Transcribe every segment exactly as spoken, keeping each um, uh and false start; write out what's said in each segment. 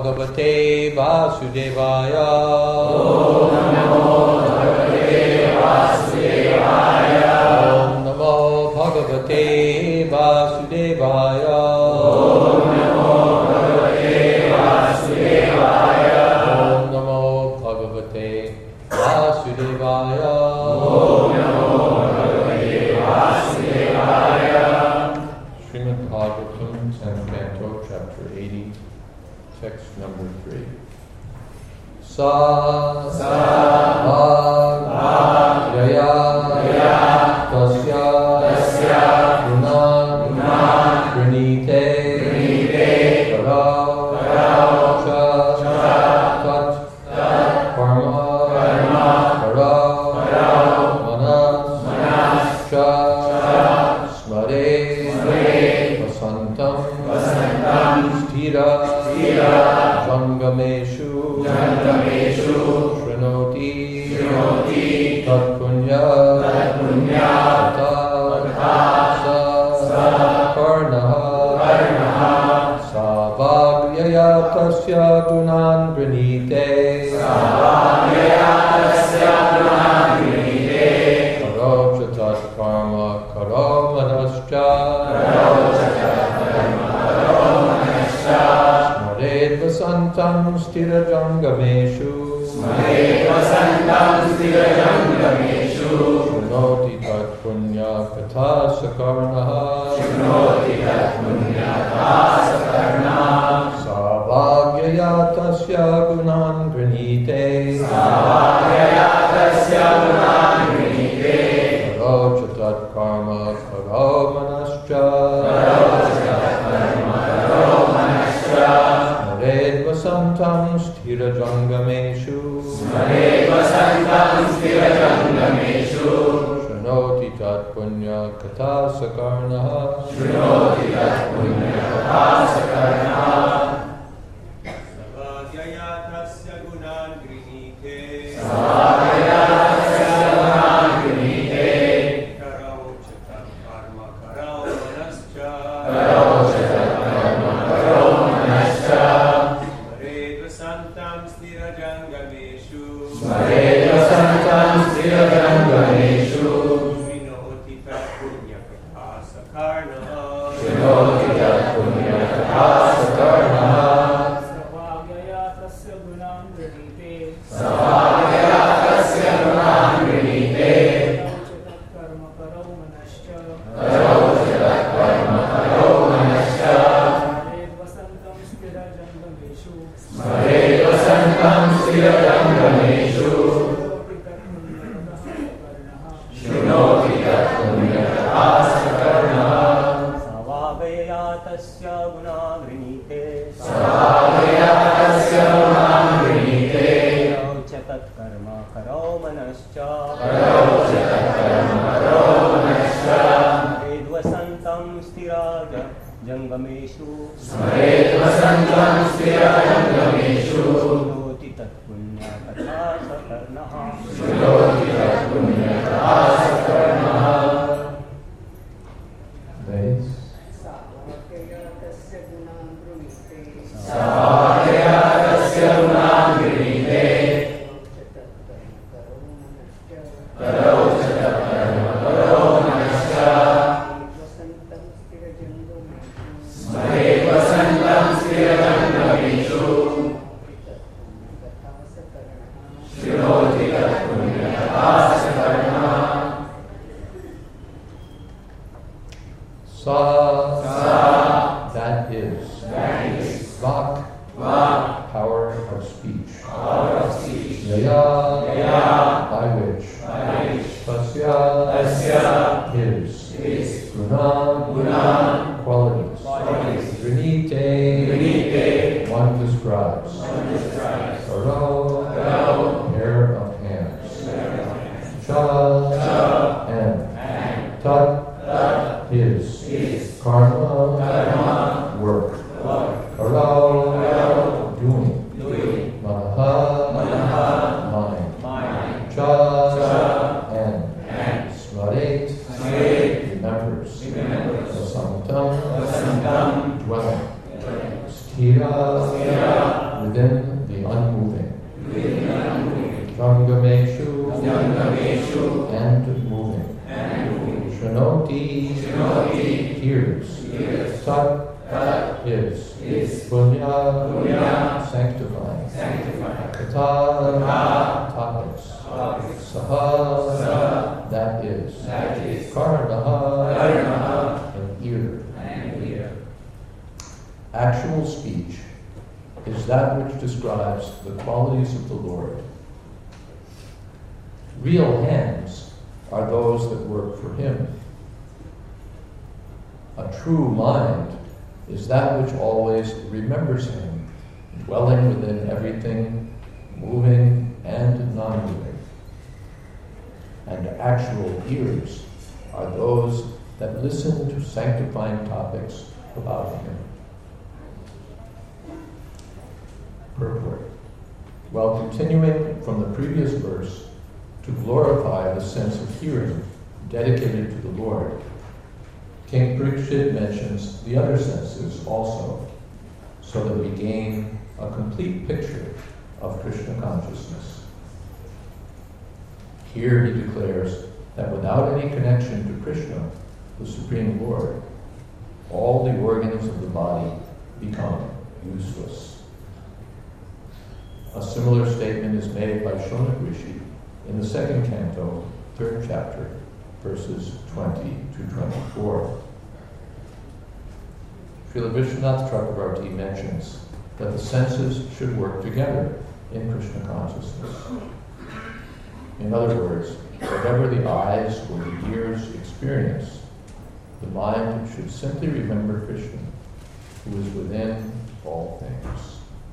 Bhagavate Vasudevaya. Om Namo Bhagavate Vasudevaya. Om Namo Bhagavate Vasudevaya. Om Namo Bhagavate Vasudevaya. Om Namo Bhagavate Vasudevaya. Om Namo Bhagavate Vasudevaya. Srimad Bhagavatam, tenth Canto, Chapter eighty, text number three. Sa Sa Bhag Jaya Jaya Tasya Tasya Gunan Gunan Pranite Pranite Kara Kara Cha Cha Tat Tat Karma Karma Kara Kara Manas Manas Cha Cha Smare Smare Vasantam Vasantam Sthira Sthira Jangameshu Jangameshu Shrinoti Shrinoti Tat Punya Tat Punya Tata Tata Sa Karnaha Karnaha Sa Bhagyaya Tasya Gunan Pranite Savagaya Tasya Gunan Pranite Karo Chatat Karma Karo Manascha Karo Chatat Karma Karo Manascha Smared Vasantam Sthira Jangameshu Smared Vasantam Sthira Jangameshu Shrinoti Tat Punya Katha Sakarnaha Shrinoti Tat Punya Katha Sakarnaha Savāgyaya Tasya Gunan Pranite Savagaya Tasya Gunan Pranite Karo Chatat Karma Karo Manascha Karo Chatat Karma Karo Manascha Smared Vasantam Sthira Jangameshu Smared Vasantam Sthira Jangameshu Shrinoti Tat Punya Katha Sakarnaha Shrinoti Tat Punya Katha Sakarnaha Savāgyaya tasya gunan grinite Savagaya Tasya Gunan Pranite Karau chatat karma karau manascha Karo Chatat Karma Karo Manascha Smared vasantam sthira jangameshu Smared Vasantam Sthira Jangameshu Shrinoti tat punya katha sakarnaha Shrinoti Tat Punya Katha Sakarnaha Savāgyaya tasya gunan pranite Savagaya Tasya Gunan Pranite Chatat karma karau manascha Karo Chatat Karma Karo Manascha Smared vasantam sthira jangameshu Smared Vasantam Sthira Jangameshu Shrinoti Tat Punya Katha Sakarnaha Savāgyaya tasya gunan grinite Savagaya Tasya Gunan Pranite Karo chatat karma karo manascha Karo Chatat Karma Karo Manascha Smared vasantam sthira jangameshu Smared Vasantam Sthira Jangameshu Shrinoti tat punya katha sakarnaha Shrinoti Tat Punya Katha Sakarnaha Ladies, Savāgyaya tasya gunan pranite Savagaya Tasya Gunan Pranite Karo Chatat Karma Karo Manascha Vasantam sthira jangameshu Smared Vasantam Sthira Jangameshu Shrinoti Tat Punya Katha Sakarnaha Sa, Sa that is, That is Vak, Vak power of speech, Power of speech Jaya, Jaya by which, By which Tasya, Tasya his, His Gunan, Gunan qualities, Qualities Pranite, Pranite one describes, One describes Karo, Karo pair of hands, Cha, Cha and and Tat, Tat his, His Karma, Karma work, Work Karo, Karo doing, Doing Manaha, Manaha mind, Mind Cha, Cha and and Smaret, Smaret remembers, remembers Vasantam, Vasantam dwelling, Sthira, Sthira within the unmoving. Jangameshu and moving. Shanoti hears. Tat is. Punya sanctifying. Kata topics. Saha that is. Karnaha an ear. Actual speech is that which describes the qualities of the Lord. Real hands are those that work for Him. A true mind is that which always remembers Him, dwelling within everything, moving and non-moving. And actual ears are those that listen to sanctifying topics about Him. Purport. While continuing from the previous verse to glorify the sense of hearing dedicated to the Lord, King Parikshit mentions the other senses also, so that we gain a complete picture of Krishna consciousness. Here he declares that without any connection to Krishna, the Supreme Lord, all the organs of the body become useless. A similar statement is made by Shonak Rishi in the second canto, third chapter, verses twenty to twenty-four. Srila Vishwanath Chakravarti mentions that the senses should work together in Krishna consciousness. In other words, whatever the eyes or the ears experience, the mind should simply remember Krishna, who is within all things.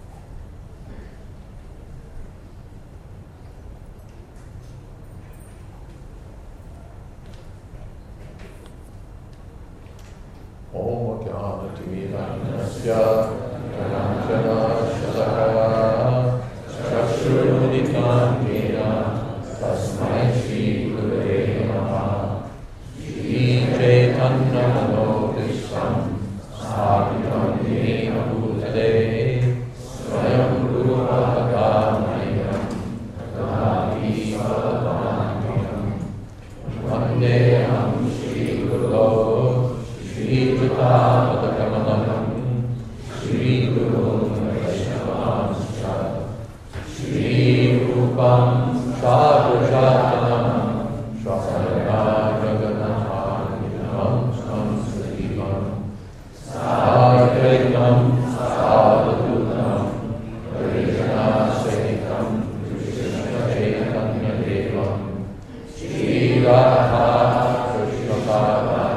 Om Jnana-timirandasya Jnana Shalakaya Chakshurmudikam Jena Tasmai Shri Gurave Namaha Shri Chaitanya Manopistam Sthapitam Jena Bhutale Swayam Rupa Bhagamayam Tadadi Saladhanayam Vandeham Shri Guru Shri Padakamalam, Shri Guru Vaishnavanscha, Shri Rupam Shadvajatanam, Shasara Jagannatham, Sam Sadivam, Sadvaitam, Sadhutam, Harijana Sahitam, Krishna Chaitanya Devam, Shri Radha Krishna Padana,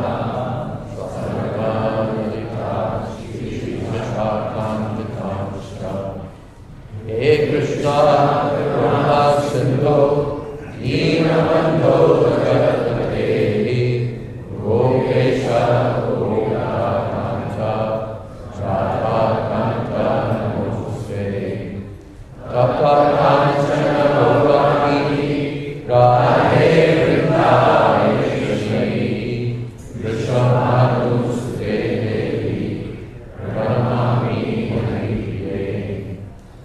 Hey Krishna, Karuna Sindhu, Deenabandho Jagatpate, Gopesha, Gopakanta, Radhakanta Namaste, Tapakanta Gopakini, Radhe Vrindaveshwari, Vrishabhanu Sudevi, Pranamami Hariye.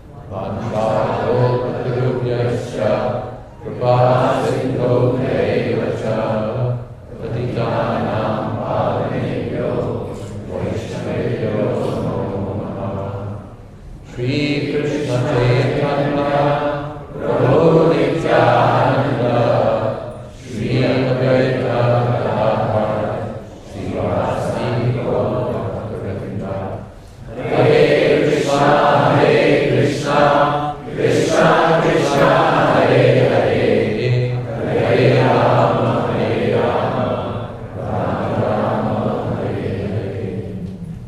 Vanshālopatirubhyasya kripāsindho devacha patitānam pāvanebhyo vaishnavebhyo namo namaha. Shri Krishna Chaitanya Prabhu Nityananda Shri Advaita Gadadhar Srivasadi Gaura Bhakta Hare Krishna Hare Krishna, Krishna Krishna, Hare Hare, Hare Rama, Hare Rama, Rama Rama, Hare Hare.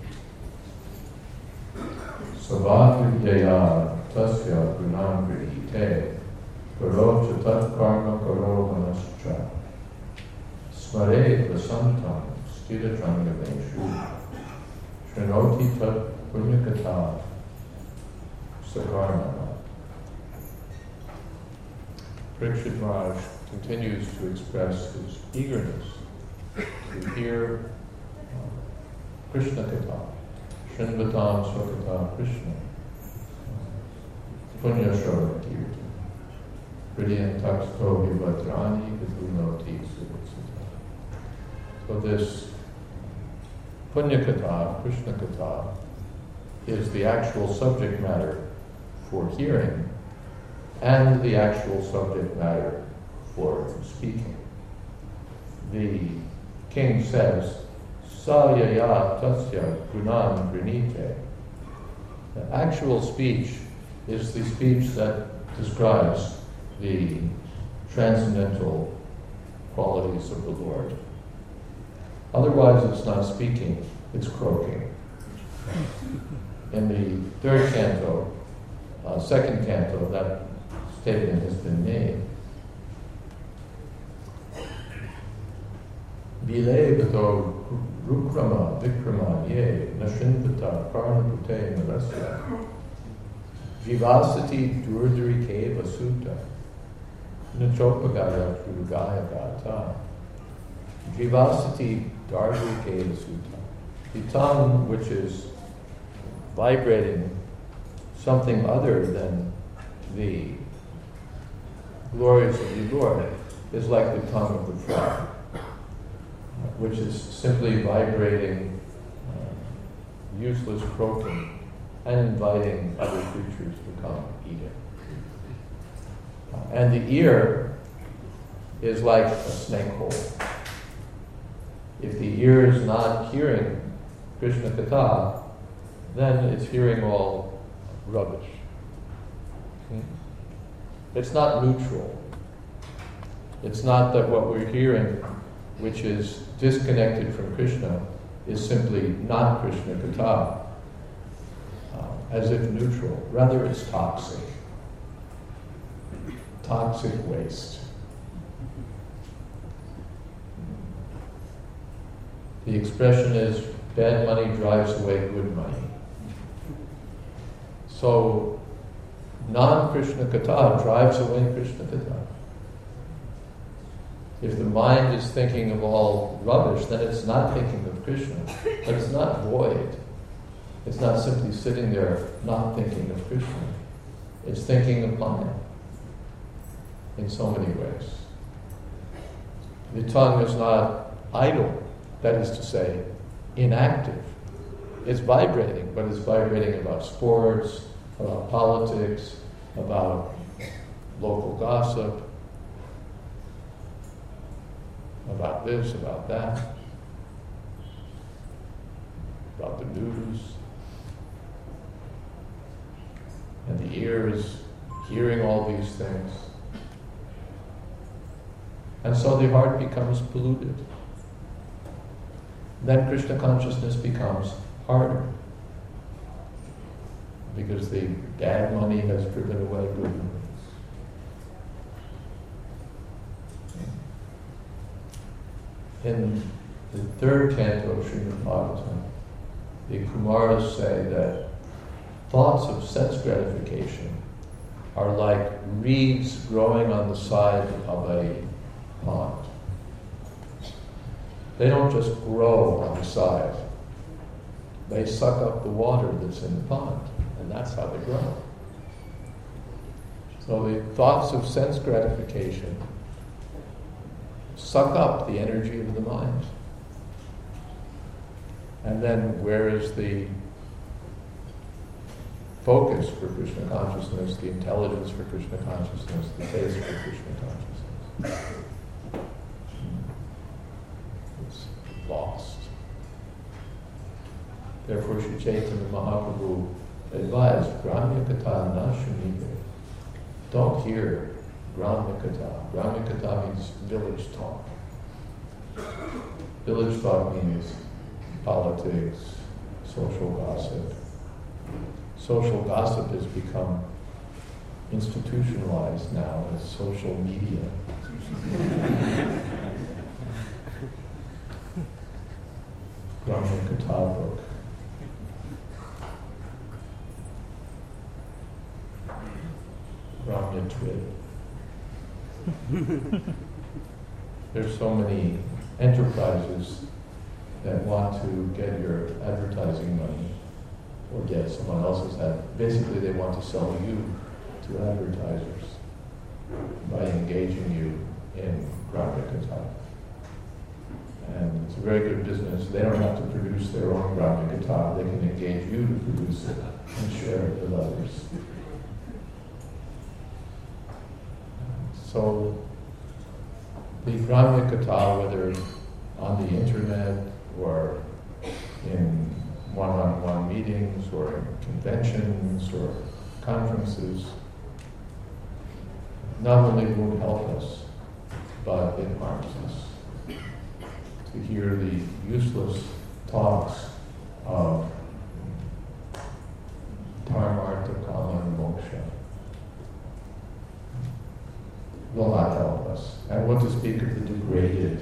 Sabhavidya tasya gunam grihite, karocha tat karma karo manascha, smare prasantam stira jangameshu, shrinoti tat punyakata, Sakarna. Parikshit Maharaj continues to express his eagerness to hear uh, Krishna Katha, Srinvatam Swakatha Krishna, Punya Shravana Kirtan. Hridayam Taksto Vivadrani Vidunoti Suvasita. So this Punya Katha, Krishna Katha, is the actual subject matter for hearing and the actual subject matter for speaking. The king says, Sayaya Tasya Gunan Grinite. The actual speech is the speech that describes the transcendental qualities of the Lord. Otherwise, it's not speaking, it's croaking. In the third canto, uh, second canto, that statement has been made. Vilevato rukrama vikrama ye nashinvata karnapute nalasya jivasati durdurike vasuta nachopagaya krugaya gata jivasati durdurike vasuta. The tongue which is vibrating something other than the glories of the Lord is like the tongue of the frog, which is simply vibrating, uh, useless croaking, and inviting other creatures to come eat it. Uh, and the ear is like a snake hole. If the ear is not hearing Krishna Katha, then it's hearing all rubbish. Hmm? It's not neutral. It's not that what we're hearing, which is disconnected from Krishna, is simply not Krishna Katha, uh, as if neutral. Rather, it's toxic. Toxic waste. The expression is, bad money drives away good money. So, non-Krishna Katha drives away Krishna Katha. If the mind is thinking of all rubbish, then it's not thinking of Krishna. But it's not void. It's not simply sitting there not thinking of Krishna. It's thinking of Maya in so many ways. The tongue is not idle, that is to say, inactive. It's vibrating, but it's vibrating about sports, about politics, about local gossip, about this, about that, about the news. And the ear is hearing all these things. And so the heart becomes polluted. Then Krishna consciousness becomes harder, because the bad money has driven away good money. In the third canto of Srimad Bhagavatam, the Kumaras say that thoughts of sense gratification are like reeds growing on the side of a pond. They don't just grow on the side. They suck up the water that's in the pond, and that's how they grow. So the thoughts of sense gratification suck up the energy of the mind. And then where is the focus for Krishna consciousness, the intelligence for Krishna consciousness, the taste for Krishna consciousness? It's lost. Therefore, Sri Chaitanya Mahaprabhu advised, Gramya Katha na shunite. Don't hear Gramya Katha. Gramya Katha means village talk. Village talk means politics, social gossip. Social gossip has become institutionalized now as social media. Gramya Katha book. Gramya Twit. There's so many enterprises that want to get your advertising money or get someone else's ad. Basically, they want to sell you to advertisers by engaging you in Brahmakatha. And it's a very good business. They don't have to produce their own Brahmakatha. They can engage you to produce it and share it with others. So the Brahmakatha, whether on the internet or in one-on-one meetings or in conventions or conferences, not only won't help us, but it harms us. To hear the useless talks of dharmartha, kama, and moksha will not help us. And what to speak of the degraded,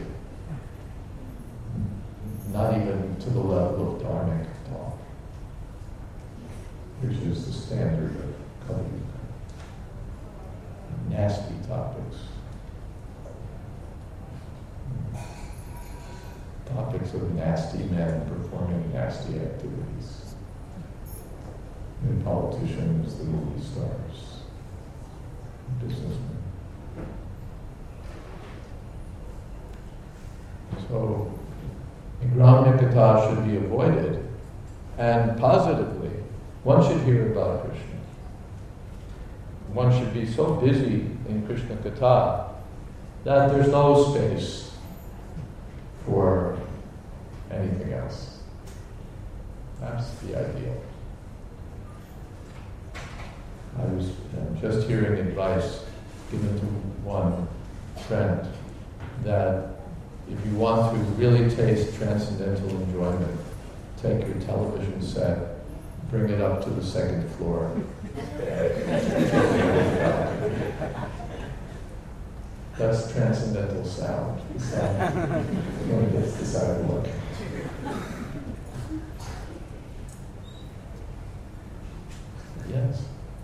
not even to the level of dharmic talk, which is the standard of Kali Yuga. Nasty topics. Topics of nasty men performing nasty activities. The politicians, the movie stars, businessmen. So, Brahmakatha should be avoided, and positively, one should hear about Krishna. One should be so busy in Krishna Katha that there's no space for anything else. That's the ideal. I was uh, just hearing advice given to one friend that if you want to really taste transcendental enjoyment, take your television set, bring it up to the second floor. That's transcendental sound. The sound when it hits the sidewalk. Yes.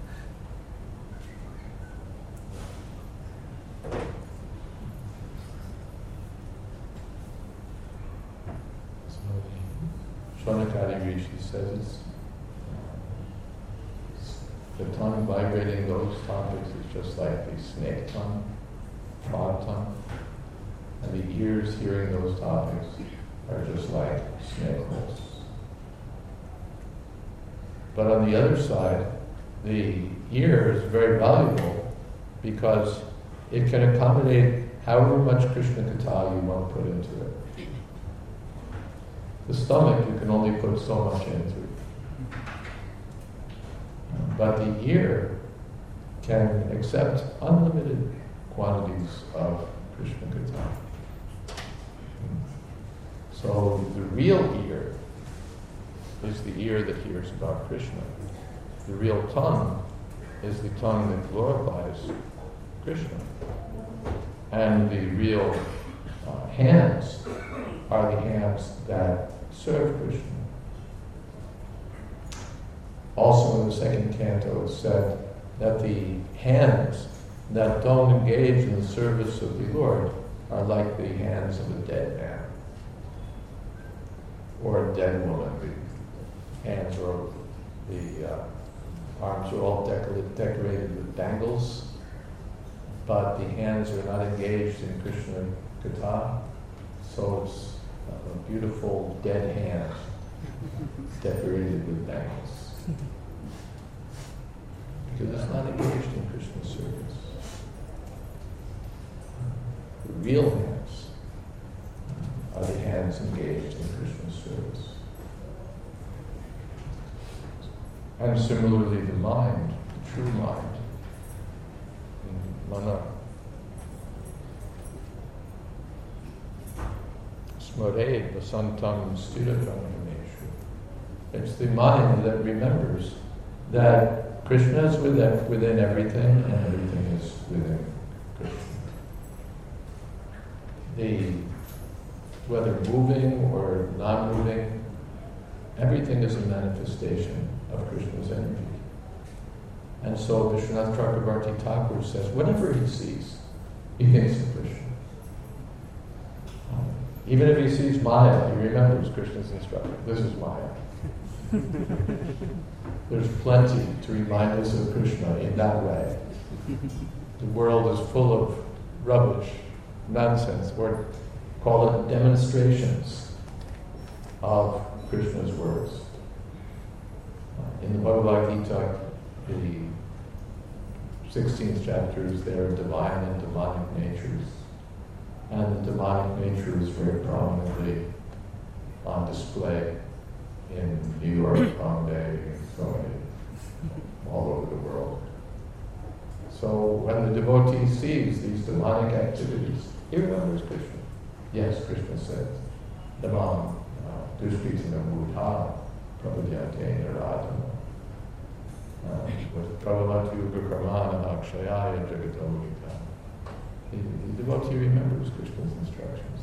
Shonakari Rishi says it's, it's the tongue vibrating those topics is just like the snake tongue, frog tongue, and the ears hearing those topics are just like snake holes. But on the other side, the ear is very valuable because it can accommodate however much Krishna Katha you want to put into it. The stomach, you can only put so much into. But the ear can accept unlimited quantities of Krishna Katha. So the real ear is the ear that hears about Krishna. The real tongue is the tongue that glorifies Krishna. And the real uh, hands are the hands that serve Krishna. Also in the second canto it said that the hands that don't engage in the service of the Lord are like the hands of a dead man or a dead woman. The hands are, the uh, arms are all decor- decorated with bangles, but the hands are not engaged in Krishna Katha, so it's a beautiful dead hand decorated with bangles. Because it's not engaged in Krishna's service. The real hands are the hands engaged in Krishna's service. And similarly the mind, the true mind, mana, smare vasantam stiragameshu. It's the mind that remembers that Krishna is within, within everything and everything is within Krishna. The, whether moving or not moving, everything is a manifestation of Krishna's energy. And so Vishwanath Chakravarti Thakur says, whatever he sees, he thinks of Krishna. Um, even if he sees Maya, he remembers Krishna's instruction. This is Maya. There's plenty to remind us of Krishna in that way. The world is full of rubbish, nonsense, or call it demonstrations of Krishna's words. In the Bhagavad Gita, the sixteenth chapter is there, divine and demonic natures. And the demonic nature is very prominently on display in New York, Bombay, so many, all over the world. So when the devotee sees these demonic activities, he remembers Krishna. Yes, Krishna said, Namam Dushkritanam Buddha Prabhadyate Naradana. With Prabhavati Upakramana Akshayaya Jagatomita. The, the devotee remembers Krishna's instructions.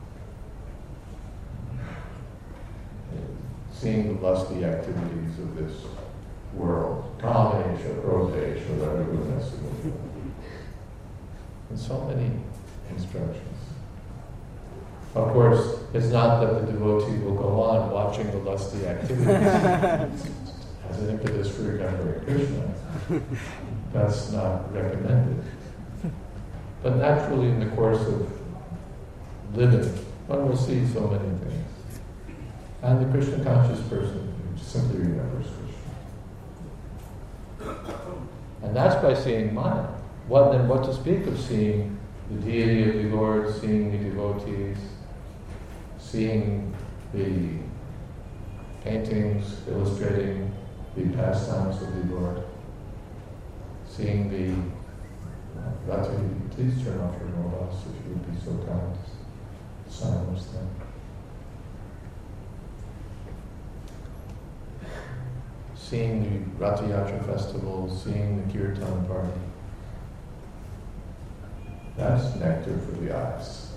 Seeing the lusty activities of this world, Kamesha, Krodesha, Raghugunasya, and so many instructions. Of course, it's not that the devotee will go on watching the lusty activities as an impetus for remembering Krishna. That's not recommended. But naturally, in the course of living, one will see so many things. And the Krishna conscious person simply remembers Krishna. And that's by seeing Maya. What then? What to speak of seeing the deity of the Lord, seeing the devotees, seeing the paintings illustrating the pastimes of the Lord, seeing the uh, Rati, please turn off your mobiles if you would be so kind. Silence them. Seeing the Ratha Yatra festival, seeing the Kirtan party. That's nectar for the eyes.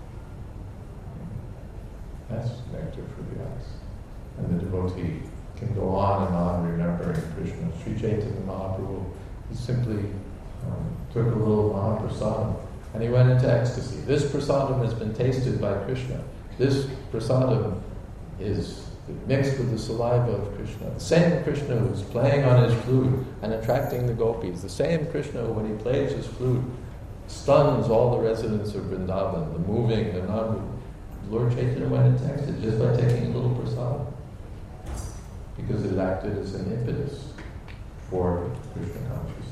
That's nectar for the eyes. And the devotee can go on and on remembering Krishna. Sri Chaitanya Mahaprabhu, he simply um, took a little Mahaprasadam and he went into ecstasy. This prasadam has been tasted by Krishna. This prasadam is mixed with the saliva of Krishna. The same Krishna who's playing on his flute and attracting the gopis. The same Krishna who, when he plays his flute, stuns all the residents of Vrindavan, the moving, the non-moving. Lord Chaitanya went into ecstasy just by taking a little prasadam, because it acted as an impetus for Krishna consciousness.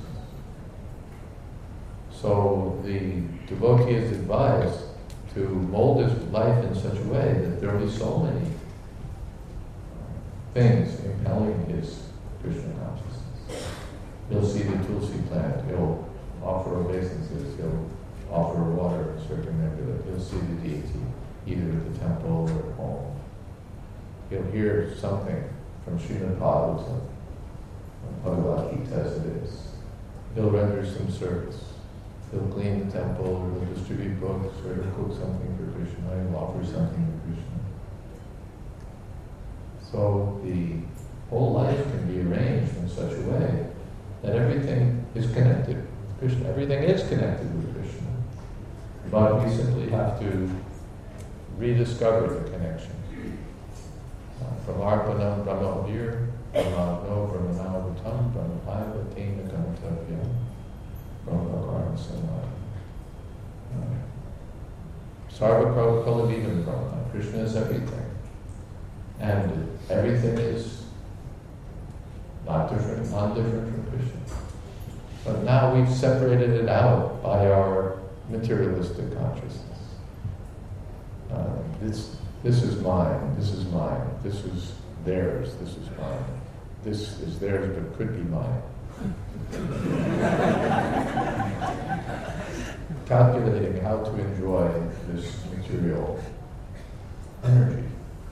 So the devotee is advised to mold his life in such a way that there will be so many things impelling his Krishna consciousness. He'll see the tulsi plant, he'll offer obeisances, he'll offer water, circumambulate, he'll see the deity, either at the temple or at home. He'll hear something from Srimad Bhagavatam, Bhagavad Gita as it is. He'll render some service. He'll clean the temple, or he'll distribute books, or he'll cook something for Krishna, he'll offer something to Krishna. So the whole life can be arranged in such a way that everything is connected with Krishna. Everything is connected with Krishna. But we simply have to rediscover the connection. Uh, from Arpanam Brahmavir, Brahmavno Brahmanavatam, Brahmapaiva Tena Gantavya, Brahmakarma Samad. Sarva Kalavidam Brahma. Krishna is everything. And everything is not different, non-different from Krishna. But now we've separated it out by our materialistic consciousness. Uh, this, this is mine, this is mine, this is theirs, this is mine. This is theirs but could be mine. Calculating how to enjoy this material energy.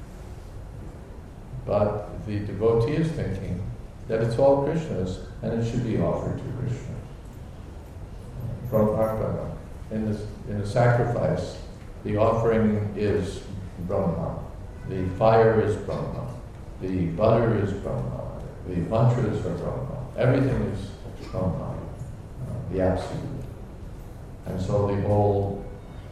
But the devotee is thinking that it's all Krishna's and it should be offered to Krishna. From Arpana. In the, in the sacrifice, the offering is Brahma. The fire is Brahma. The butter is Brahma. The mantras are Brahma. Everything is Brahma, uh, the absolute. And so the whole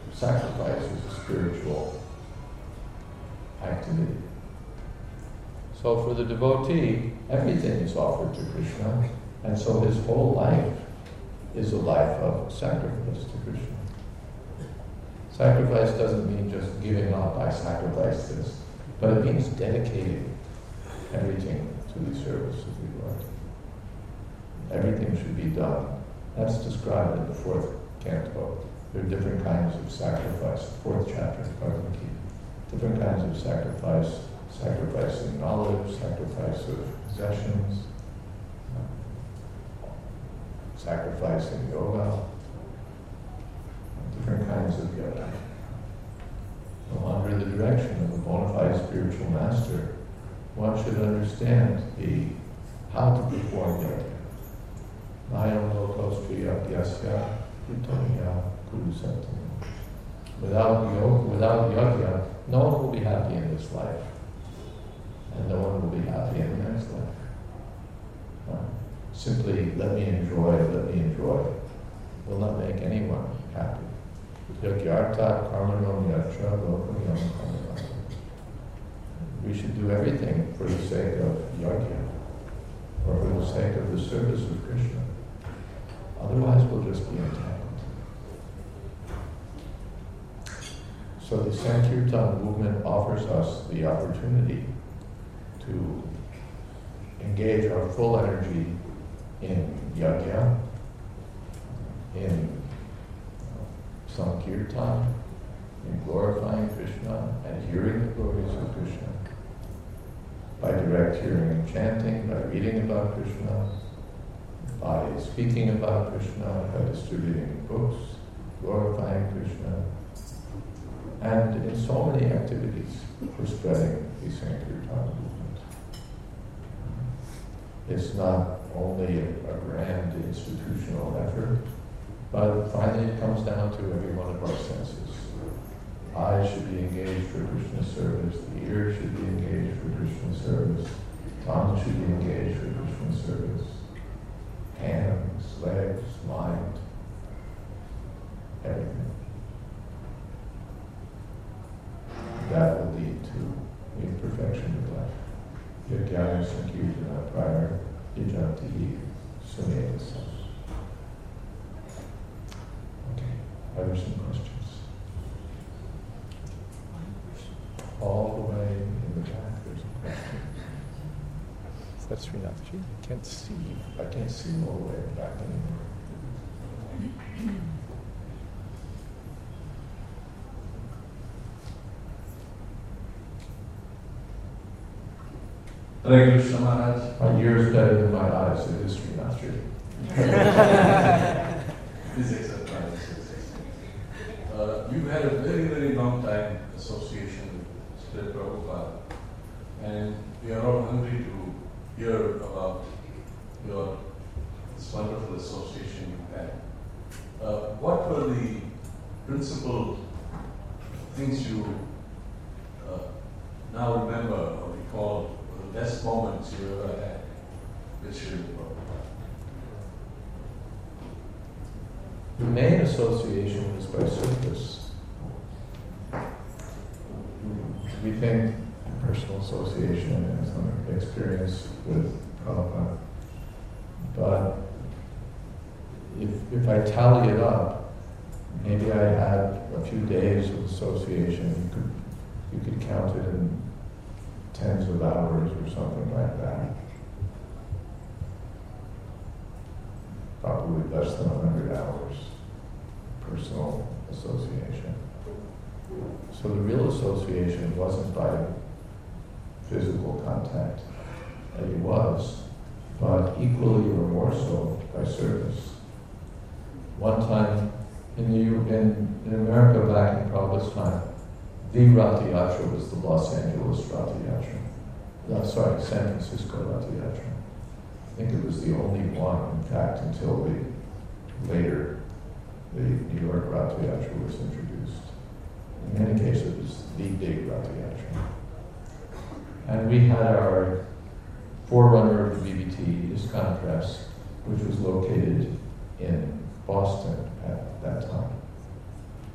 sacrifice is a spiritual activity. So for the devotee, everything is offered to Krishna, and so his whole life is a life of sacrifice to Krishna. Sacrifice doesn't mean just giving up, I sacrifice this, but it means dedicating everything to the service of the Lord. Everything should be done. That's described in the fourth canto. There are different kinds of sacrifice, fourth chapter of Bhagavad Gita. Different kinds of sacrifice, sacrificing knowledge, sacrifice of possessions, sacrificing yoga, different kinds of yoga. So under the direction of a bona fide spiritual master, one should understand the how to perform yoga. Nayam lokos triyagyasya utamya kurusatam. Without yoga, without yajna, no one will be happy in this life, and no one will be happy in the next life. Uh, simply, let me enjoy, let me enjoy, will not make anyone happy. Yagyarta karmanam yatra lokayam karmanam. We should do everything for the sake of yajna, or for the sake of the service of Krishna. Otherwise, we'll just be entangled. So the Sankirtan movement offers us the opportunity to engage our full energy in yajna, in Sankirtan, in glorifying Krishna and hearing the glories of Krishna, by direct hearing and chanting, by reading about Krishna, by speaking about Krishna, by distributing books, glorifying Krishna, and in so many activities for spreading the Sankirtan movement. It's not only a, a grand institutional effort, but finally it comes down to every one of our senses. Eyes should be engaged for Krishna's service, the ears should be engaged for Krishna's service, tongue should be engaged for Krishna's service, hands, legs, mind, everything. That will lead to the perfection of life. Yagyaya Sankirtana prior Yajanti Sumedasa. Okay, are there some questions? All the way in the back, there's a question. That's Srinathji. I can't see. I can't see all the way back anymore. Hare Krishna Maharaj. My ears better than my eyes. It is Srinathji. Please accept my respects. Uh, you had a very, very long time association with Srila Prabhupada, and we are all hungry to hear about your this wonderful association you had. Uh, what were the principal things you uh, now remember or recall, or the best moments you ever had with Srila Prabhupada? The main association was by service. We think personal association and some experience with Prabhupada. But if, if I tally it up, maybe I had a few days of association. You could, you could count it in tens of hours or something like that. Probably less than one hundred hours personal association. So the real association wasn't by physical contact. It was, but equally or more so by service. One time in the in, in America back in Prabhupada's time, the Ratha Yatra was the Los Angeles Ratha Yatra. No, sorry, San Francisco Ratha Yatra. I think it was the only one, in fact, until the later the New York Ratha Yatra was introduced. In many cases, it was the big Ratha Yatra. And we had our forerunner of the B B T, ISKCON Press, which was located in Boston at that time.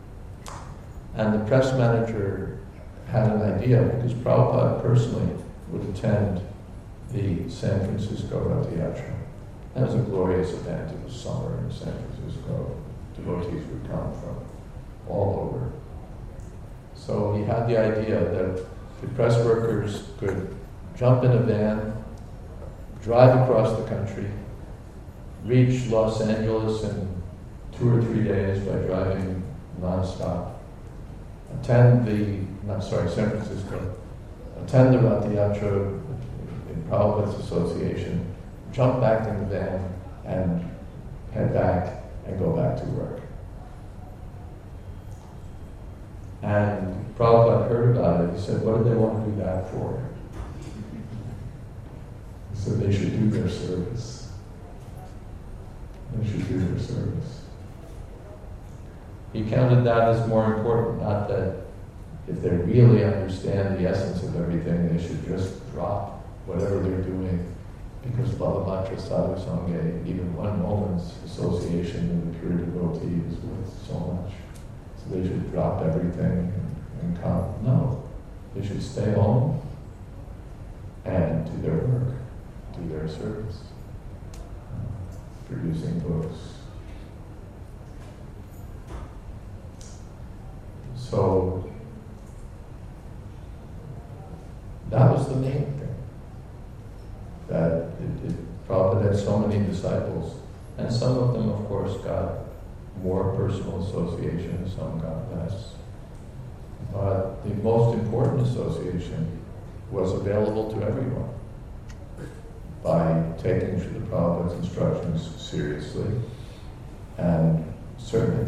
And the press manager had an idea, because Prabhupada personally would attend the San Francisco Rath Yatra. That was a glorious event. It was summer in San Francisco. Devotees would come from all over. So he had the idea that the press workers could jump in a van, drive across the country, reach Los Angeles in two or three days by driving nonstop, attend the, not sorry, San Francisco, attend the Rath Yatra in Prabhupada's association, jump back in the van and head back and go back to work. And Prabhupada heard about it. He said, what do they want to do that for? He said they should do their service. They should do their service. He counted that as more important, not that if they really understand the essence of everything, they should just drop whatever they're doing, because Balamatra Sadhu Sangha, even one moment's association with a pure devotee is worth so much. So they should drop everything and, and come. No, they should stay home and do their work, do their service, producing books. So that was the main thing. That it, it, Prabhupada had so many disciples, and some of them, of course, got more personal association, some got less. But the most important association was available to everyone by taking Srila Prabhupada's instructions seriously, and certainly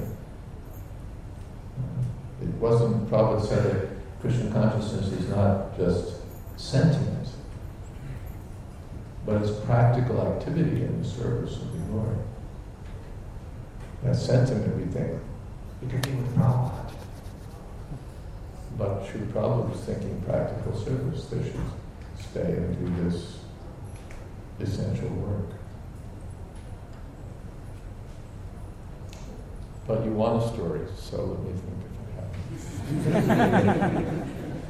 it wasn't, Prabhupada said that Krishna consciousness is not just sentiment, but it's practical activity in the service of the Lord. That sentiment, we think, we could be with Prabhupada. But Srila Prabhupada was thinking practical service. They should stay and do this essential work. But you want a story, so let me think if I have.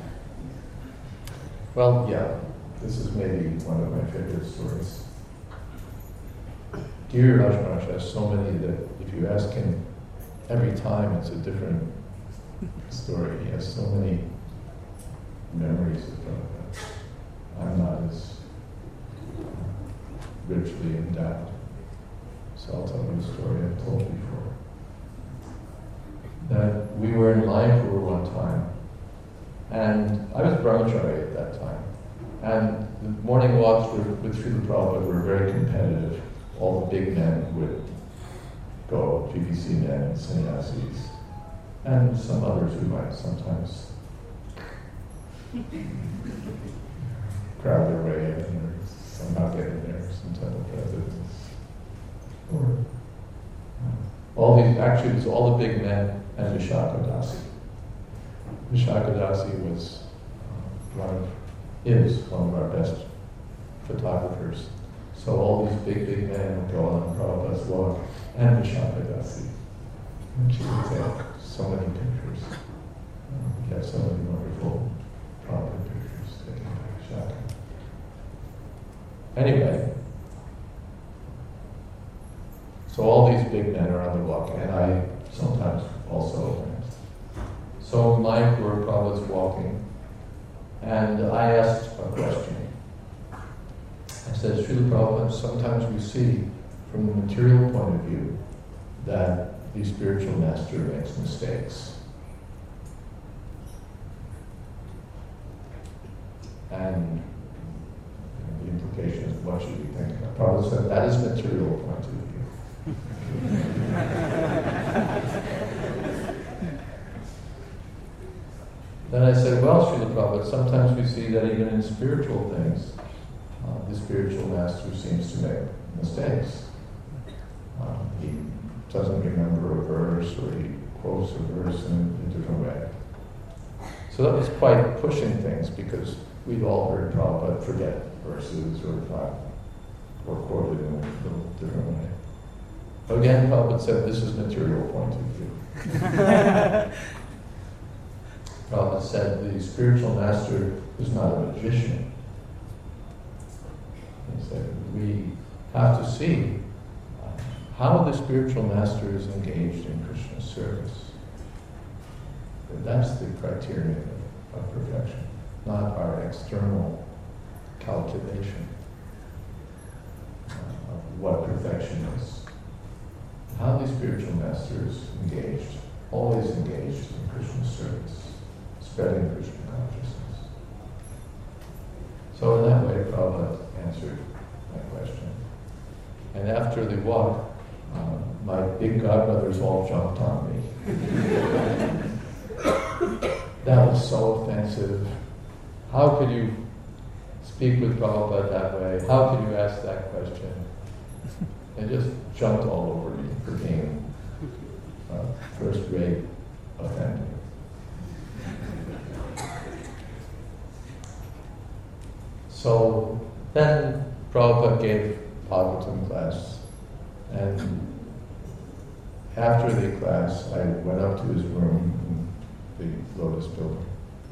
Well, yeah, this is maybe one of my favorite stories. Dear Rajmaharaj has so many that if you ask him every time, it's a different story. He has so many memories of Prabhupada. I'm not as richly endowed. So I'll tell you a story I've told before. That we were in Mayapur one time, and I was brahmachari at that time, and the morning walks were, with Srila Prabhupada were very competitive. All the big men would go, G B C men, sannyasis, and some others who might sometimes crowd their way in, or somehow get in there, some type of presidents. Or all these, actually it was all the big men and Vishaka Dasi. Vishaka Dasi was uh, one of, is one of our best photographers. So all these big, big men would go on Prabhupada's walk, and Vishaka Dasi. And she would take so many pictures. Um, we have so many wonderful Prabhupada pictures taken by Vishaka. Anyway, so all these big men are on the walk, and I sometimes also went. So Mayapur, Prabhupada's walking, and I asked a question. I said, Srila Prabhupada, sometimes we see from the material point of view that the spiritual master makes mistakes. And the implication is, what should we think about? Prabhupada said, that is material point of view. Then I said, well, Srila Prabhupada, sometimes we see that even in spiritual things, uh, the spiritual master seems to make mistakes. Uh, he doesn't remember a verse, or he quotes a verse in a different way. So that was quite pushing things, because we've all heard Prabhupada forget verses or not, or quoted in a little different way. But again, Prabhupada said this is material point of view. Prabhupada said the spiritual master is not a magician. is that we have to see uh, how the spiritual master is engaged in Krishna's service. That's the criterion of, of perfection, not our external calculation uh, of what perfection is. How the spiritual master is engaged, always engaged in Krishna's service, spreading Krishna consciousness. So in that way, Prabhupada answered my question. And after the walk, uh, my big godbrothers all jumped on me. That was so offensive. How could you speak with Prabhupada that way? How could you ask that question? They just jumped all over me for being uh, first-rate offended. So then Prabhupada gave Bhagavatam class, and after the class I went up to his room in the Lotus building,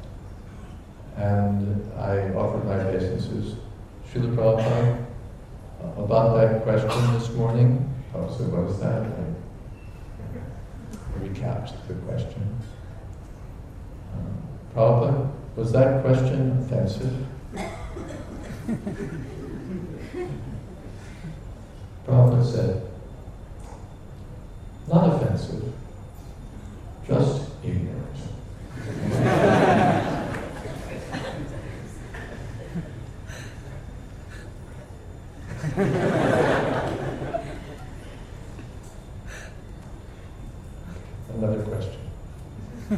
and I offered my obeisances. Srila Prabhupada, uh, about that question this morning, oh, so what was that? I recapped the question. Uh, Prabhupada, was that question offensive? Prabhupada said, not offensive, just ignorant. Another question. I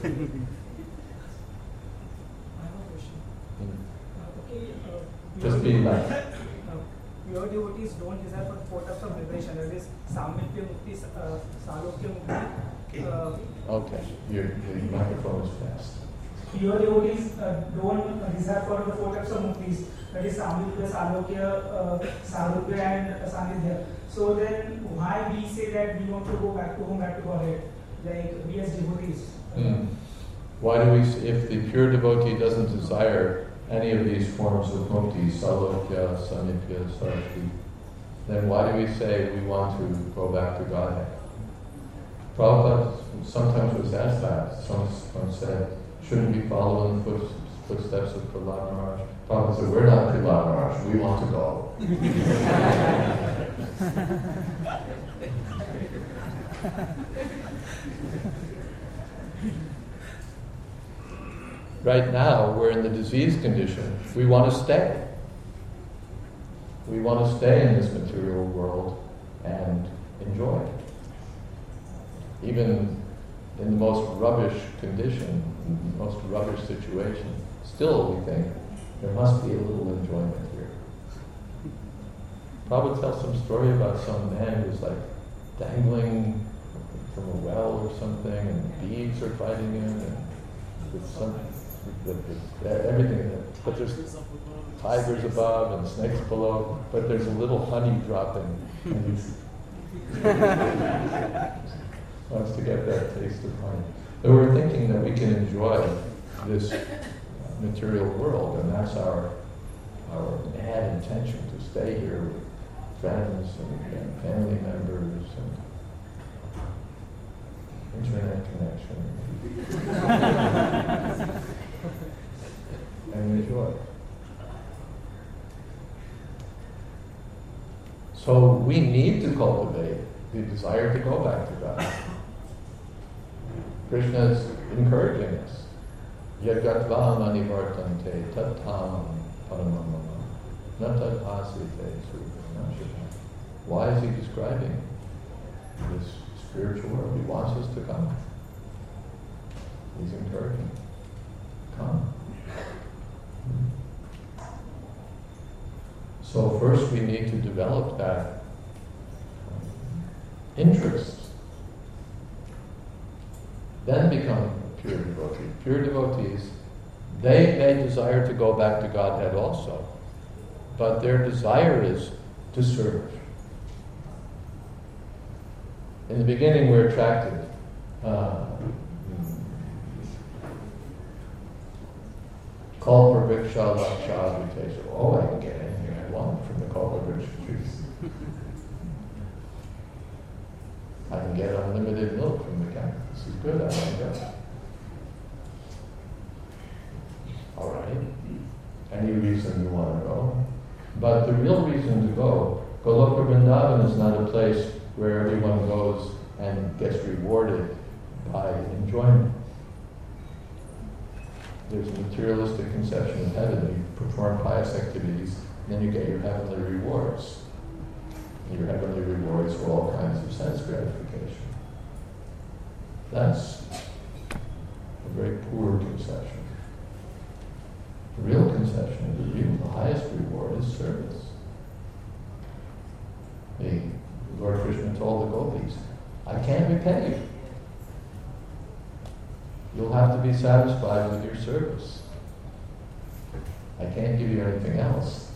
have a question. Uh, okay, uh, Just be like. uh, pure devotees don't desire for four types of liberation. That is Sammitya Mukti, uh, Salokya Mukti. Uh, Okay, your, your microphone is fast. pure devotees uh, don't uh, desire for the four types of muktis. That is Sammitya, Salokya, uh, Sarupya, and uh, Sanidhya. So then, why we say that we want to go back to home, back to Godhead, like we as devotees? Mm. Why do we, s- if the pure devotee doesn't desire any of these forms of mukti, salokya, samipya, sarati, then why do we say we want to go back to Godhead? Prabhupada sometimes was asked that. Someone said, shouldn't we follow in the foot, footsteps of Prahlad Maharaj? Prabhupada said, we're not Prahlad Maharaj, we want to go. Right now, we're in the disease condition. We want to stay. We want to stay in this material world and enjoy it. Even in the most rubbish condition, the most rubbish situation, still we think there must be a little enjoyment here. Prabhupada tells some story about some man who's like dangling from a well or something, and bees are biting him, and with some, with, with everything. But there's tigers above and snakes below, but there's a little honey dropping, and he's wants to get that taste of honey. So we're thinking that we can enjoy this material world, and that's our our mad intention to stay here with friends and, and family members and internet connection and enjoy. So we need to cultivate the desire to go back to God. Krishna is encouraging us. Yagatvam anivartante tattam paramamama natat asite suvanashita. Why is he describing this spiritual world? He wants us to come. He's encouraging. Come. So first we need to develop that interest. Then become a pure devotee. Pure devotees, they may desire to go back to Godhead also, but their desire is to serve. In the beginning we're attracted. Uh, Kalpa Riksha Laksha Vitesh. Oh, I can get anything I want from the call it retreats. I can get unlimited milk from the cow. This is good, I want to go. All right. Any reason you want to go. But the real reason to go, Goloka Vrindavan is not a place where everyone goes and gets rewarded by enjoyment. There's a materialistic conception of heaven. You perform pious activities, and then you get your heavenly rewards. Your heavenly rewards for all kinds of sense gratification. That's a very poor conception. The real conception, the real, the highest reward is service. The Lord Krishna told the gopis, I can't repay you. You'll have to be satisfied with your service. I can't give you anything else.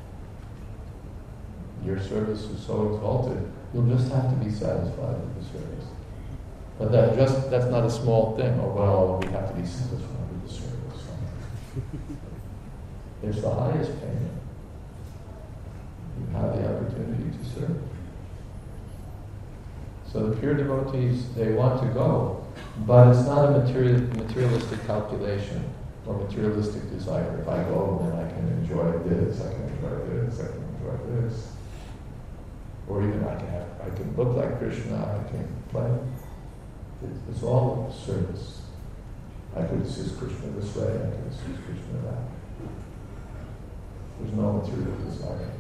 Your service is so exalted, you'll just have to be satisfied with the service. But that just that's not a small thing. Oh, well, we have to be satisfied with the service. There's the highest payment. You have the opportunity to serve. So the pure devotees, they want to go, but it's not a material, materialistic calculation or materialistic desire. If I go, then I can enjoy this, I can enjoy this, I can enjoy this. Or even I can have, I can look like Krishna, I can play. It's, it's all service. I could assist Krishna this way, I could assist Krishna that. There's no material desire in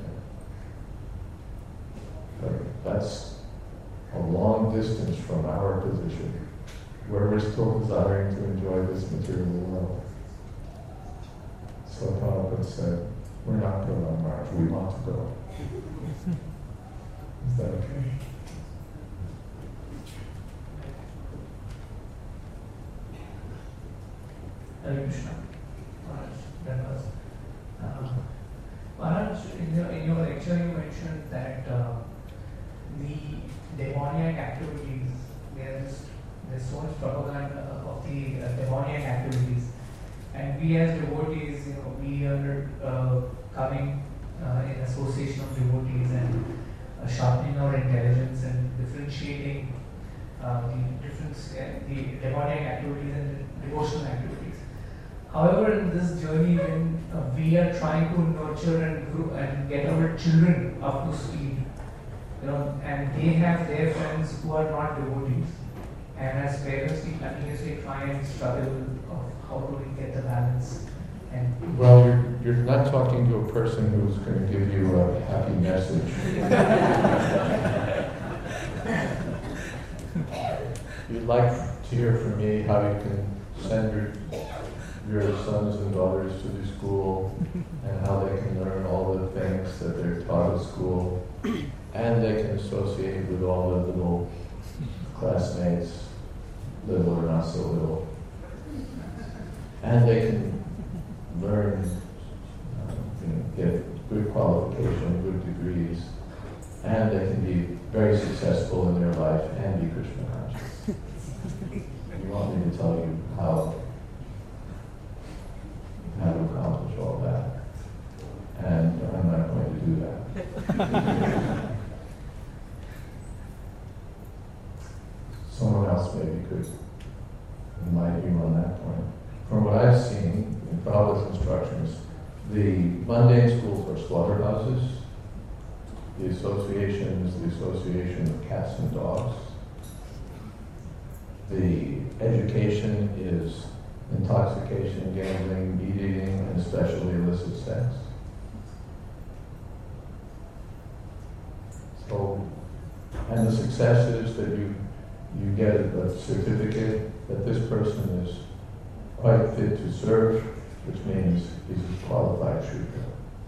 there. But that's a long distance from our position, where we're still desiring to enjoy this material world. So Prabhupada said, we're not going on Mars, we want to go. Is that okay? Hare Krishna. Maharaj, that was. Uh, Maharaj, in your, in your lecture you mentioned that uh, the demoniac activities, there's, there's so much propaganda of the uh, demoniac activities. And we as devotees, you know, we are uh, coming uh, in association of devotees and uh, sharpening our intelligence and differentiating uh, the difference, uh, the demoniac activities and the devotional activities. However, in this journey, when uh, we are trying to nurture and grow and get our children up to speed, you know, and they have their friends who are not devotees, and as parents, we continuously try and struggle of how do we get the balance. And well, you're, you're not talking to a person who's going to give you a happy message. You'd like to hear from me how you can send your your sons and daughters to the school and how they can learn all the things that they're taught at school, and they can associate with all the little classmates, little or not so little, and they can learn, uh, you know, get good qualification, good degrees, and they can be very successful in their life and be Krishna conscious. You want me to tell you how how to accomplish all that. And I'm not going to do that. Someone else maybe could enlighten you on that point. From what I've seen in Prabhupada's instructions, the mundane schools are slaughterhouses. The association is the association of cats and dogs. The education is intoxication, gambling, meat eating, and especially illicit sex. So, and the success is that you you get a certificate that this person is quite fit to serve, which means he's a qualified Shudra.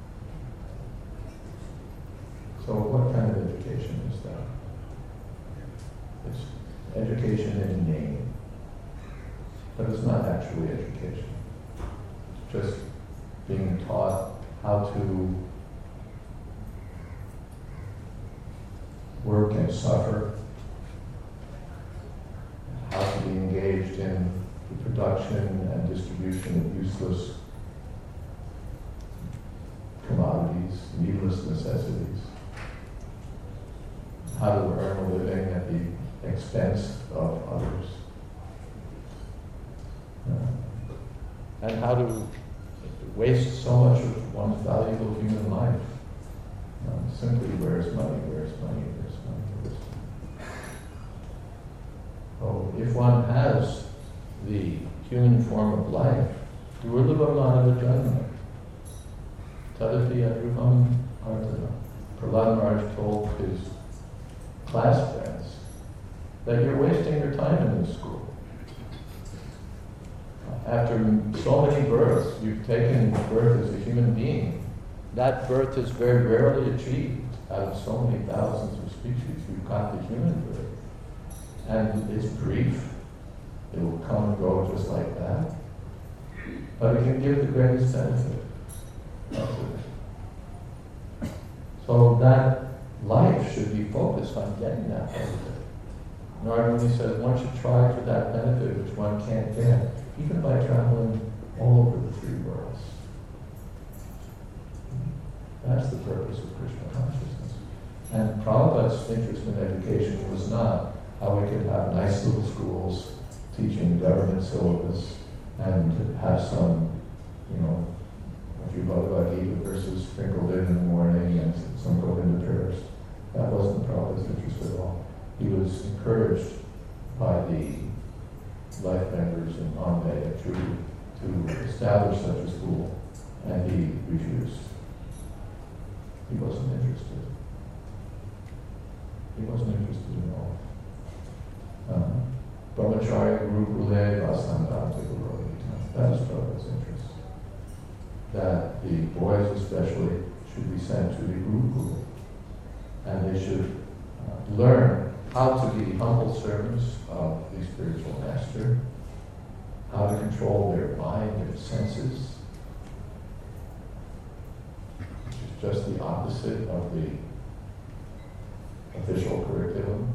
So what kind of education is that? It's education in name. But it's not actually education. Just being taught how to work and suffer, how to be engaged in the production and distribution of useless commodities, needless necessities. How to earn a living at the expense of others. Uh, and how to waste so much of one's valuable human life. Um, simply, where's money, where's money, where's money, where's money. Oh, if one has the human form of life, Durlabhamana Janma. Tadapi Adrupam Ardhana. Prahlad Maharaj told his class friends that you're wasting your time in this school. After so many births, you've taken birth as a human being. That birth is very rarely achieved. Out of so many thousands of species, you've got the human birth. And it's brief. It will come and go just like that. But it can give the greatest benefit. So that life should be focused on getting that benefit. Narayana says one should try for that benefit which one can't get, even by traveling all over the three worlds. That's the purpose of Krishna consciousness. And Prabhupada's interest in education was not how we could have nice little schools teaching government syllabus and have some, you know, a few Bhagavad Gita verses sprinkled in in the morning and some Govinda prayers. That wasn't Prabhupada's interest at all. He was encouraged by the life members in Bombay to, to establish such a school, and he refused. He wasn't interested. He wasn't interested at all. Um, Brahmacharya Gurukule Vasandhanta Gurukule. That is Prabhupada's interest. That the boys especially should be sent to the Gurukula, and they should uh, learn how to be humble servants of the spiritual master, how to control their mind, their senses, which is just the opposite of the official curriculum.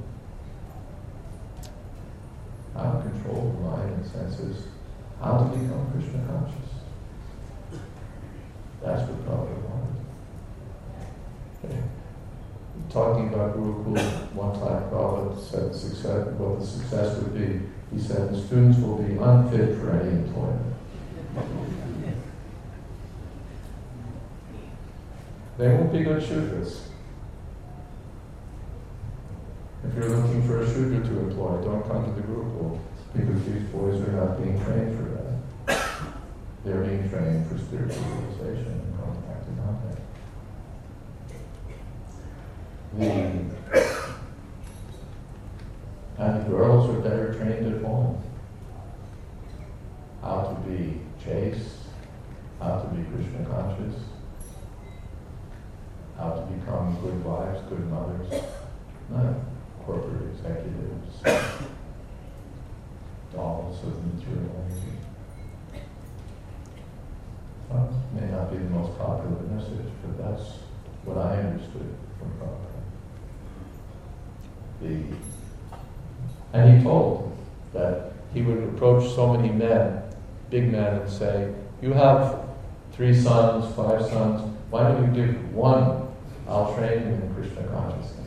How to control the mind and senses, how to become Krishna conscious. That's what Prabhupada wanted. Okay. Talking about Gurukul, one time Prabhupada said success, what the success would be. He said the students will be unfit for any employment. They won't be good Shudras. If you're looking for a Shudra to employ, don't come to the Gurukul, because these boys are not being trained for that. They're being trained for spiritual realization and contact and contact. The, and the girls are better trained at home. How to be chaste, how to be Krishna conscious, how to become good wives, good mothers, not corporate executives, dolls of material energy. Well, it may not be the most popular message, but that's what I understood from Prabhupada. The, and he told that he would approach so many men, big men, and say, you have three sons, five sons, why don't you give one? I'll train him in Krishna consciousness.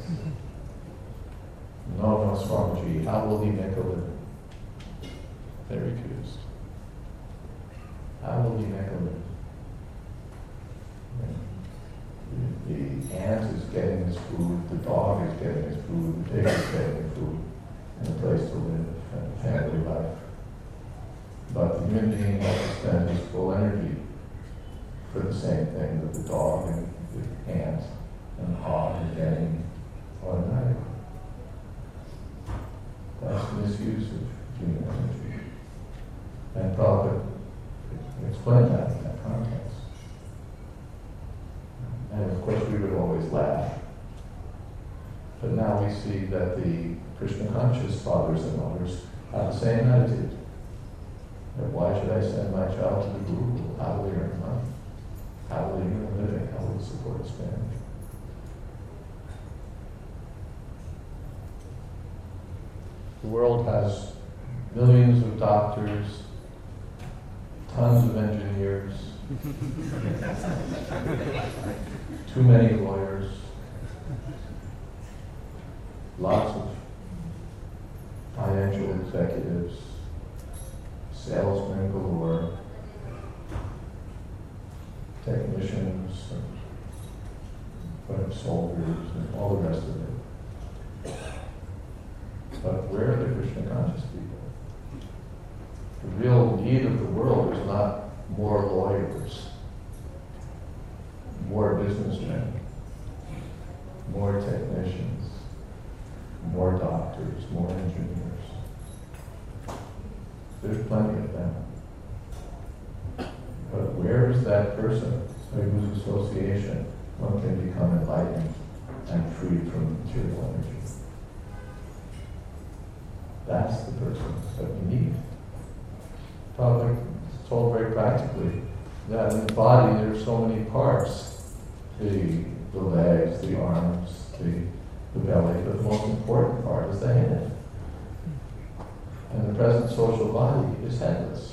No, no, Swamiji, how will he make a living? They refused. How will he make a living? The, the ant is getting his food, the dog is getting his food, the pig is getting his food, and a place to live, and a family life. But the human being has to spend his full energy for the same thing that the dog and the ant and the hog are getting automatically. That's misuse of human energy. And Prabhupada explained that in that context. And of course we would always laugh. But now we see that the Krishna conscious fathers and mothers have the same attitude. That why should I send my child to the Guru? How will he earn money? How will he earn a living? How will he support his family? The world has millions of doctors, tons of engineers, Too many lawyers, lots of financial executives, salesmen galore, technicians, and soldiers, and all the rest of it. But where are the Krishna conscious people? The real need of the world is not more lawyers, more businessmen, more technicians, more doctors, more engineers. There's plenty of them. But where is that person by whose association one can become enlightened and freed from material energy? That's the person that we need. Told, told very practically that in the body there's so many parts. The, the legs, the arms, the, the belly, but the most important part is the head. And the present social body is headless.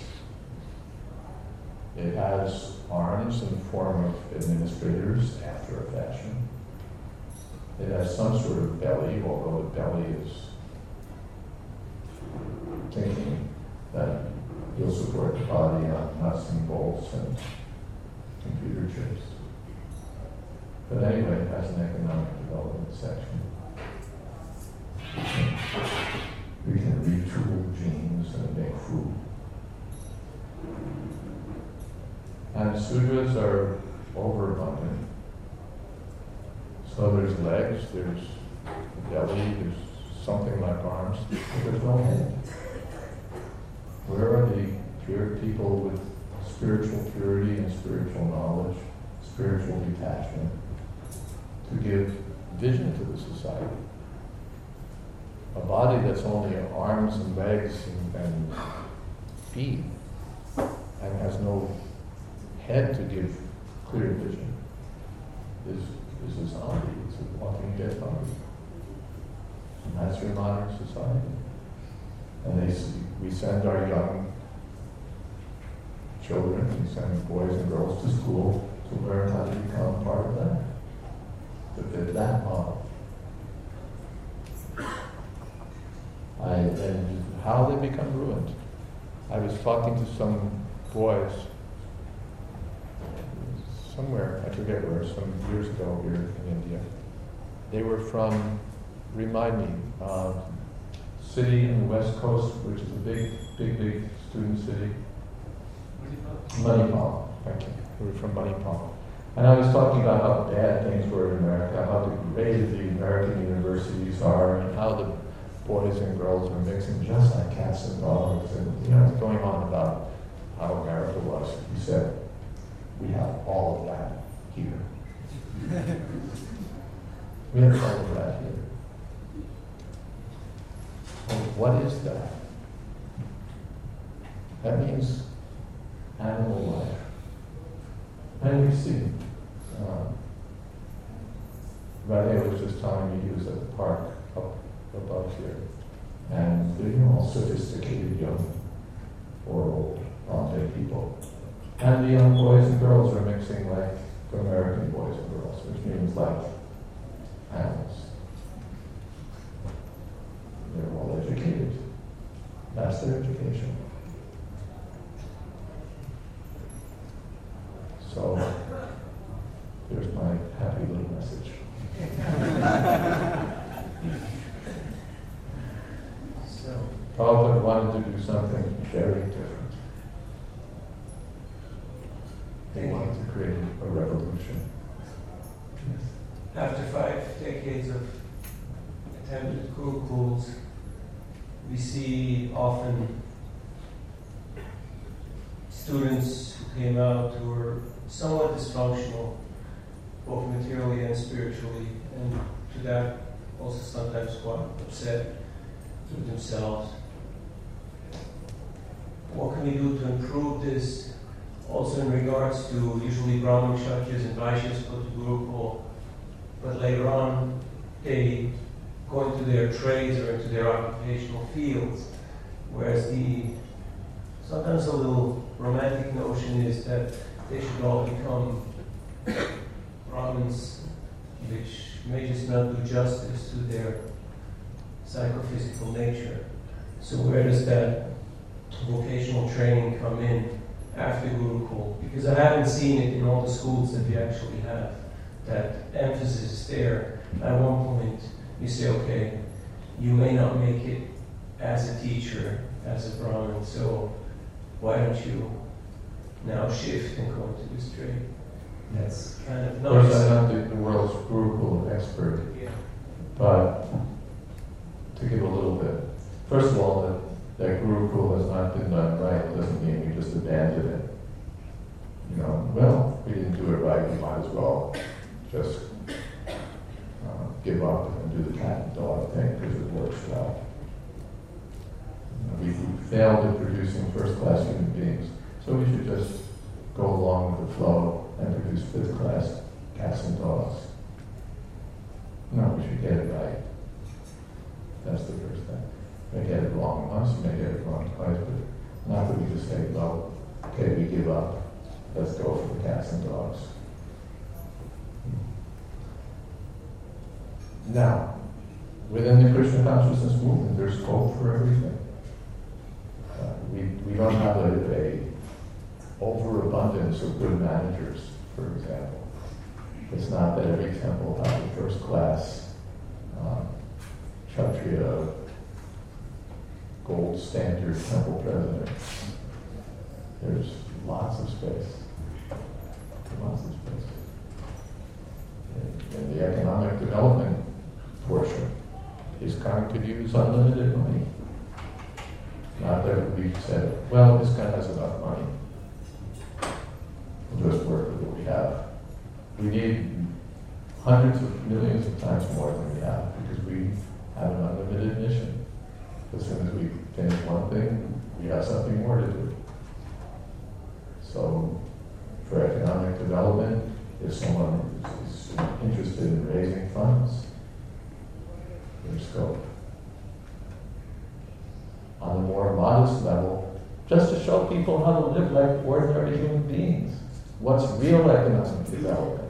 It has arms in the form of administrators after a fashion. It has some sort of belly, although the belly is thinking that you'll support the body on nuts and bolts and computer chips. But anyway, it has an economic development section. We can retool genes and make food. And sudras are overabundant. So there's legs, there's belly, there's something like arms, but there's no head. Where are the pure people with spiritual purity and spiritual knowledge, spiritual detachment, to give vision to the society? A body that's only arms and legs and, and feet and has no head to give clear vision is, is a zombie, it's a walking dead body. And that's your modern society. And they, we send our young children, we send boys and girls to school to learn how to become part of that, to fit that model. I, and how they become ruined. I was talking to some boys somewhere, I forget where, some years ago here in India. They were from, remind me, uh, city in the west coast, which is a big, big, big student city. Manipal. Thank you. They were from Manipal. And I was talking about how bad things were in America, how degraded the American universities are, and how the boys and girls are mixing just like cats and dogs, and you know, it's going on about how America was. He said, we have all of that here. We have all of that here. Well, what is that? That means animal life. And you see, uh, Radhe was just telling me he was at the park up above here, and they're all sophisticated young or old Bombay people. And the young boys and girls are mixing like the American boys and girls, which means like animals. They're all educated. That's their education. So, there's my happy little message. So, Prabhupada wanted to do something very different. He wanted to create a revolution. After five decades of attempted gurukuls, we see often students who came out who were somewhat dysfunctional, both materially and spiritually, and to that also sometimes quite upset with themselves. What can we do to improve this? Also in regards to usually Brahmin, Kshatriyas, and Vaishyas go to Gurukul, but later on they go into their trades or into their occupational fields, whereas the sometimes a little romantic notion is that they should all become Brahmins, which may just not do justice to their psychophysical nature. So where does that vocational training come in after Gurukul? Because I haven't seen it in all the schools that we actually have. That emphasis is there. At one point, you say, okay, you may not make it as a teacher, as a Brahmin, so why don't you now shift and go into this trade? That's kind of Of course, nice. I'm not the, the world's Gurukul expert, Yeah. but to give a little bit. First of all, that, that Gurukul has not been done right doesn't mean we just abandon it. You know, well, we didn't do it right, we might as well just uh, give up and do the cat and dog thing because it works well. You know, we, we failed at producing first-class human beings, so we should just go along with the flow and produce fifth-class cats and dogs. No, we should get it right. That's the first thing. You may get it wrong once, you may get it wrong twice, but not that we just say, well, okay, we give up. Let's go for the cats and dogs. Now, within the Krishna consciousness movement, there's scope for everything. Uh, we, we don't have a, a overabundance of good managers, for example. It's not that every temple has a first class um, Kshatriya gold standard temple president. There's lots of space. Lots of space. In, in the economic development portion, ISKCON could use unlimited money. Not that we've said, well, ISKCON has enough money. We'll just work with what we have. We need hundreds of millions of times more than we have because we have an unlimited mission. As soon as we finish one thing, we have something more to do. So, for economic development, if someone is interested in raising funds, there's scope. On a more modest level, just to show people how to live like ordinary human beings. What's real economic development?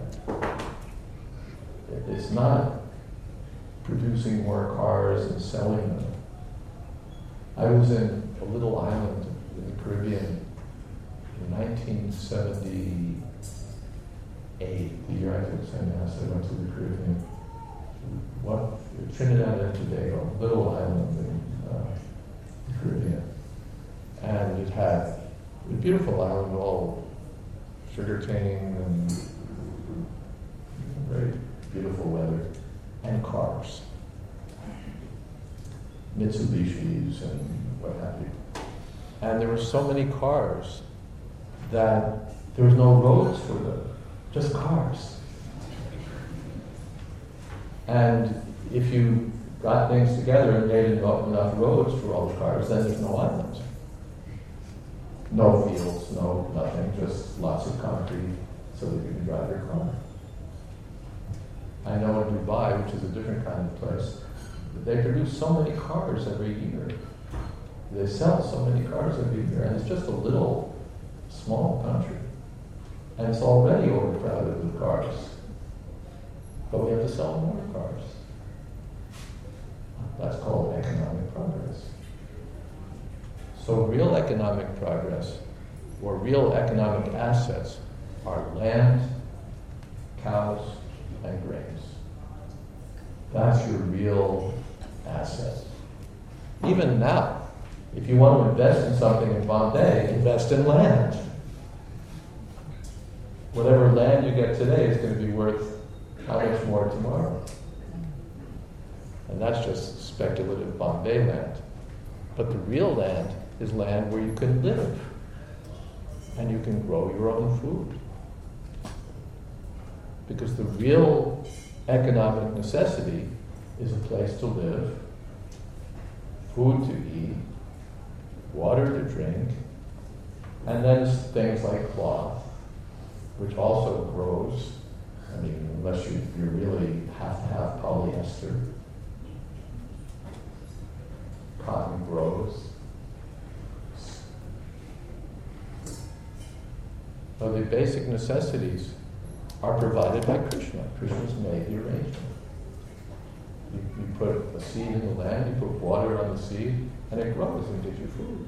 It's not producing more cars and selling them. I was in a little island in the Caribbean in nineteen seventy-eight, the year I took sannyas. I went to the Caribbean. What? Trinidad and Tobago, little island in uh, the Caribbean. And it had a beautiful island, all sugarcane and very beautiful weather, and cars. Mitsubishis and what have you. And there were so many cars that there was no roads for them, just cars. And if you got things together and made enough, enough roads for all the cars, then there's no islands. No fields, no nothing, just lots of concrete so that you can drive your car. I know in Dubai, which is a different kind of place, they produce so many cars every year. They sell so many cars every year, and it's just a little, small country. And it's already overcrowded with cars. But we have to sell more cars. That's called economic progress. So real economic progress, or real economic assets, are land, cows, and grains. That's your real asset. Even now, if you want to invest in something in Bombay, invest in land. Whatever land you get today is going to be worth how much more tomorrow? And that's just speculative Bombay land. But the real land is land where you can live. And you can grow your own food. Because the real economic necessity is a place to live, food to eat, water to drink, and then things like cloth, which also grows. I mean, unless you, you really have to have polyester. Cotton grows. So the basic necessities are provided by Krishna. Krishna's made the arrangement. You, you put a seed in the land, you put water on the seed, and it grows and gives you food.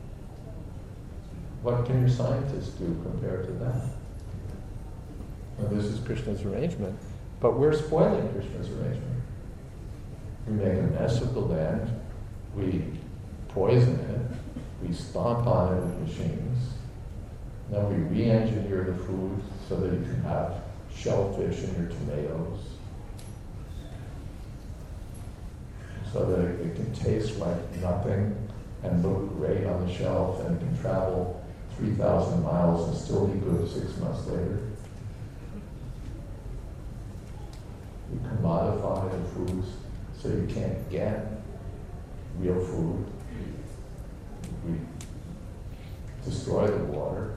What can your scientists do compared to that? Well, this is Krishna's arrangement, but we're spoiling Krishna's arrangement. We make a mess of the land, we poison it, we stomp on it with machines, then we re-engineer the food so that you can have shellfish in your tomatoes, so that it, it can taste like nothing and look great on the shelf, and it can travel three thousand miles and still be good six months later. We commodify the foods so you can't get real food. We destroy the water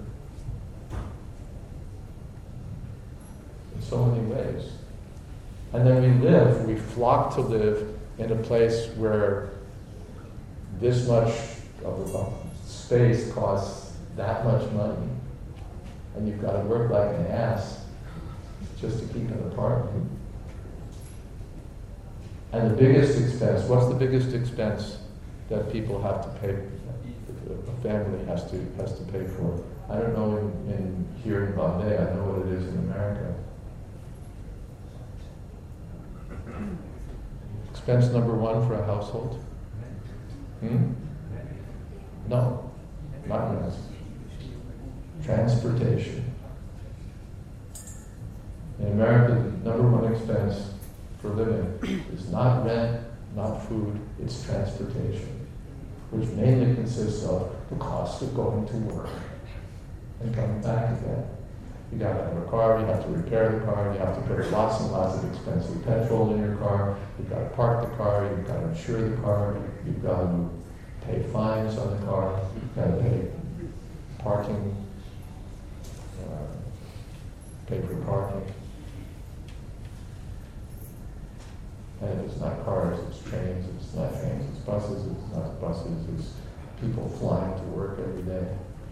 in so many ways. And then we live, we flock to live in a place where this much of the space costs that much money, and you've got to work like an ass just to keep an apartment. And the biggest expense, what's the biggest expense that people have to pay, a family has to has to pay for? I don't know in, in here in Bombay, I know what it is in America. Expense number one for a household? Hmm? No, not rent. Transportation. In America, the number one expense for living is not rent, not food, it's transportation, which mainly consists of the cost of going to work and coming back again. You gotta have a car, you have to repair the car, you have to put lots and lots of expensive petrol in your car, you've got to park the car, you've got to insure the car, you've got to pay fines on the car, you've got to pay parking, uh, pay for parking. And if it's not cars, it's trains, if it's not trains, it's buses, if it's not buses, it's people flying to work every day.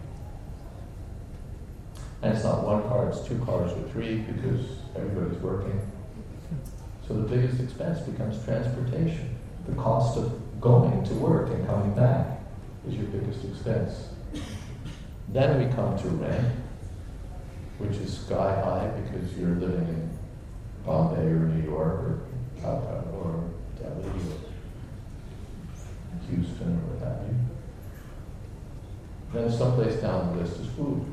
And it's not one car, it's two cars or three because everybody's working. So the biggest expense becomes transportation. The cost of going to work and coming back is your biggest expense. Then we come to rent, which is sky high because you're living in Bombay or New York or Calcutta or Delhi or Houston or what have you. Then someplace down the list is food.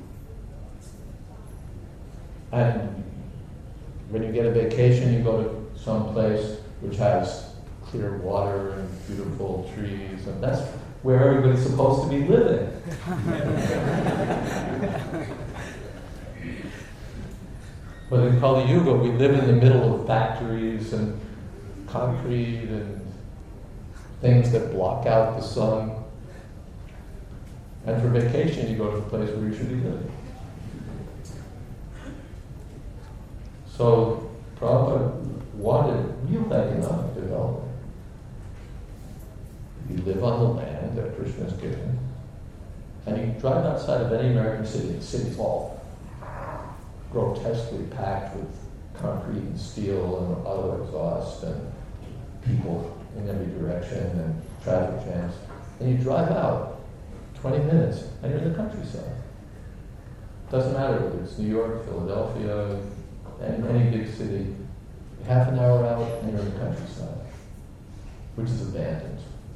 And when you get a vacation, you go to some place which has clear water and beautiful trees, and that's where everybody's supposed to be living. But in Kali Yuga, we live in the middle of factories and concrete and things that block out the sun. And for vacation, you go to the place where you should be living. So Prabhupada wanted real economic development. You live on the land that Krishna has given, and you drive outside of any American city, the city's all grotesquely packed with concrete and steel and auto exhaust and people in every direction and traffic jams. And you drive out twenty minutes and you're in the countryside. Doesn't matter whether it's New York, Philadelphia, any, any big city, half an hour out and you're in the countryside, which is abandoned.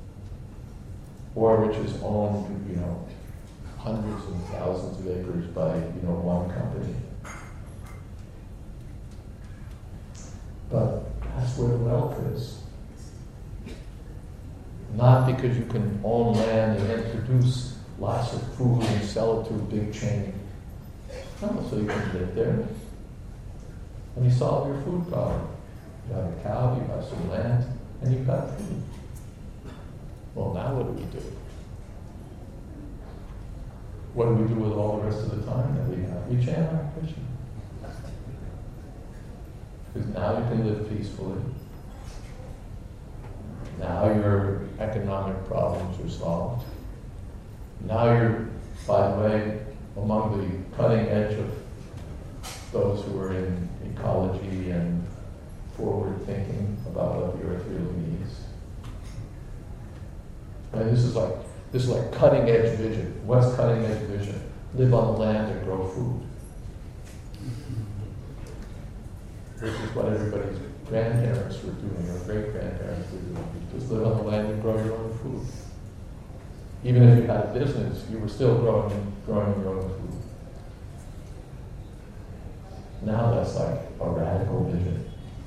Or which is owned, you know, hundreds and thousands of acres by, you know, one company. But that's where the wealth is. Not because you can own land and then produce lots of food and sell it to a big chain. No, so you can live there and you solve your food problem. You have a cow, you have some land, and you've got food. Well, now what do we do? What do we do with all the rest of the time that we have? We chant our Krishna. Because now you can live peacefully. Now your economic problems are solved. Now you're, by the way, among the cutting edge of those who are in ecology and forward thinking about what the earth really needs. And this is like this is like cutting edge vision. What's cutting edge vision? Live on the land and grow food. Which is what everybody's grandparents were doing, or great grandparents were doing. You just live on the land and grow your own food. Even if you had a business, you were still growing growing your own food. Now that's like a radical vision.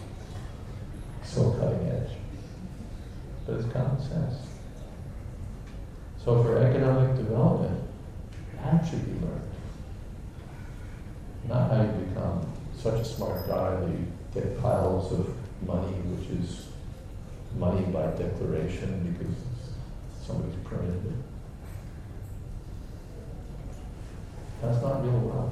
So cutting edge. But it's common sense. So for economic development, that should be learned. Not how you become such a smart guy that you get piles of money, which is money by declaration because somebody's printed it. That's not real wealth.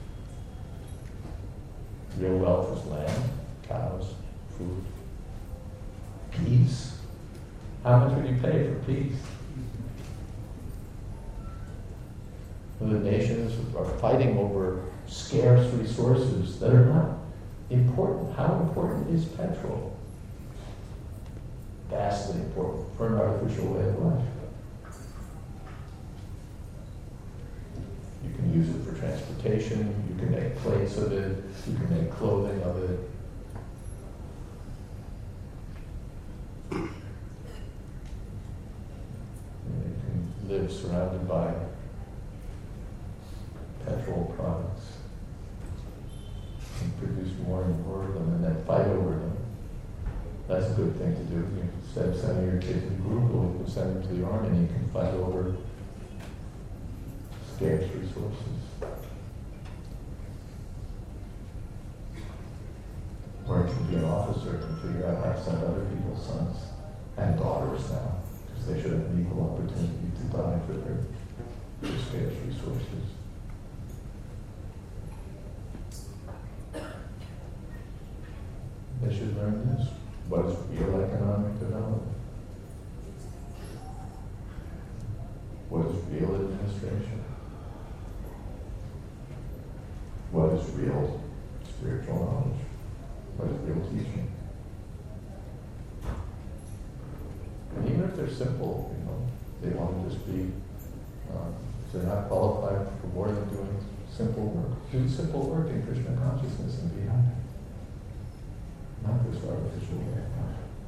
Real wealth is land, cows, food, peace. How much would you pay for peace? The nations are fighting over scarce resources that are not important. How important is petrol? Vastly important for an artificial way of life. You can use it for transportation, you can make plates of it, you can make clothing of it. You can live surrounded by petrol products and produce more and more of them and then fight over them. That's a good thing to do. Instead of sending your kids to Google, you can send them to the army and you can fight over scarce resources. Or you can be an officer and figure out how to send other people's sons and daughters now, because they should have an equal opportunity to die for their, their scarce resources. They should learn this. What is real economic development? What is real administration? What is real spiritual knowledge? What is real teaching? And even if they're simple, you know, they want to just be, um, if they're not qualified for more than doing simple work, do simple work in Krishna consciousness and be happy. Not this artificial way of life.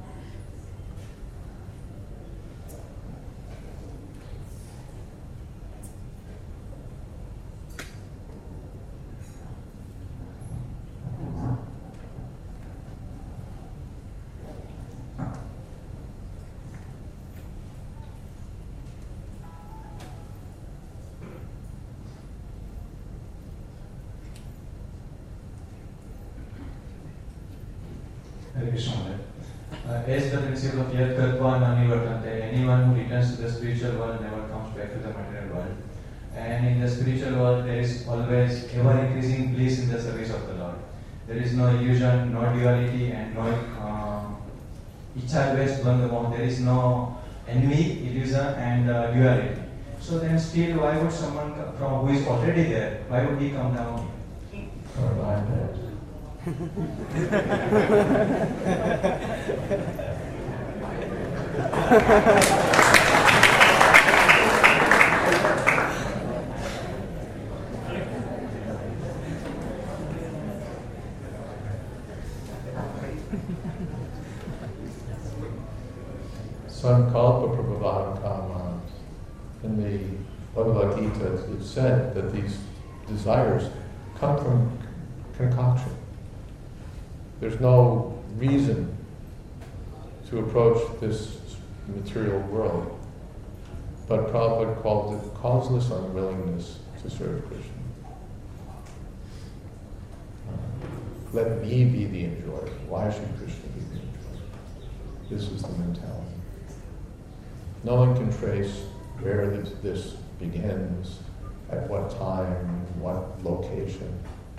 Hare Krishna. Uh, as the principle of Yat Kartva Nanivartante, anyone who returns to the spiritual world never comes back to the material world. And in the spiritual world, there is always ever increasing bliss in the service of the Lord. There is no illusion, no duality, and no ichha based bandha. There is no envy, illusion, and uh, duality. So then, still, why would someone from who is already there? Why would he come down here? Or I'm there. Sankalpa Prabhavan Kama. In the Bhagavad Gita, it's said that these desires come from concoction. There's no reason to approach this material world, but Prabhupada called it causeless unwillingness to serve Krishna. Let me be the enjoyer. Why should Krishna be the enjoyer? This is the mentality. No one can trace where this, this begins, at what time, what location.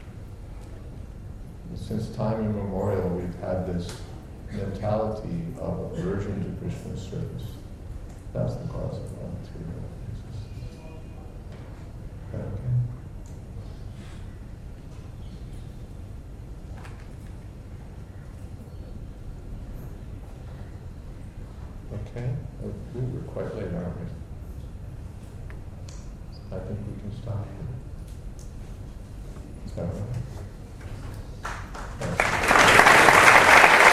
Since time immemorial, we've had this mentality of aversion to Krishna's service. That's the cause of our material existence. Okay? Ooh, we're quite late, aren't we? I think we can stop here. Is that right?